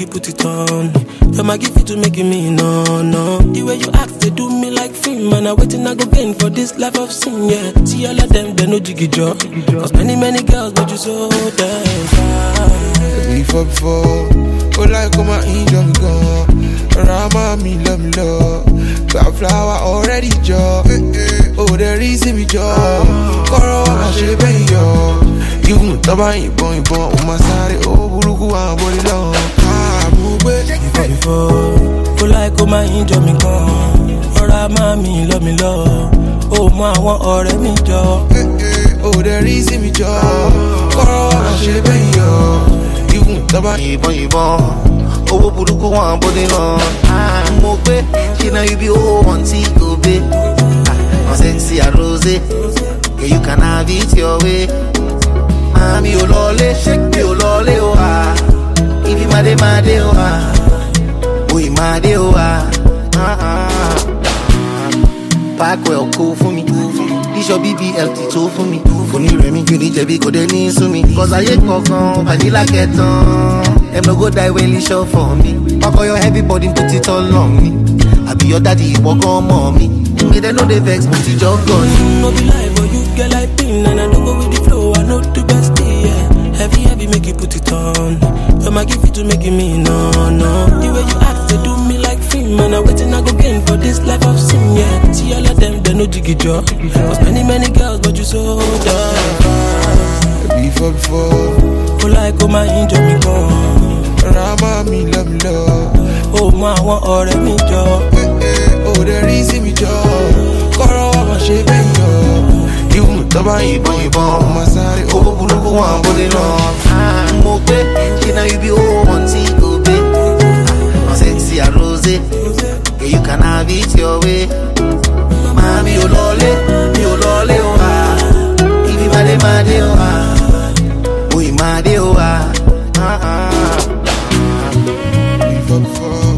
put it on. Your my give it to make me no. The way you act, they do me like film. Man, I waiting I go gain for this life of sin, yeah. See all of them, they no jiggy jaw. Cause many girls, but you so damn fine. Before, oh like come on, enjoy me gone. Rama, me love. Got flower already, job. Oh, there is me job. Koro, I should be yo. You taba ibon, my side, oh, buruku, I'm body long. Before, oh like come on, enjoy me gone. Rama, me love. Oh, my one already me job. Oh, there is me job. Koro, I should be yo. You taba ibon. Oh, buruku one body long. Mo pe, she know you be oh one see go be. I'm sexy a rose. Yeah, you can have it your way. Mami olole, shake me olole oh ah. If you made oh ah. We made oh ah. Pack well cool for me. This your BBLT too for me. For me remi, you need to be good and into me. Cause I ain't gone, vanilla get on. Them no go die when you show for me. Pack all your heavy body, put it all on me. I be your daddy, walk on mommy. Me they know they vex, put it all on. No be lie, but you get like pin. And I don't go with the flow, I know the best, yeah. Heavy, make you put it on. You might give it to make me no. The way you act, they do me like film. Man, I waiting I go gain for this life of sin, yeah. See all of them, they no jiggy jaw. Cause many girls, but you so damn. Before, oh like oh my angel me gone. Rama, me love. Oh my one already me job. Oh, there is me job. Koro, I should be yo. You taba ibon, my side, oh, buruku one body long. Mo pe, she know you be oh one see go be. I'm sexy a rose. Yeah, you can have it your way. Mami olole oh ah. If you made oh ah. We made oh ah. Before.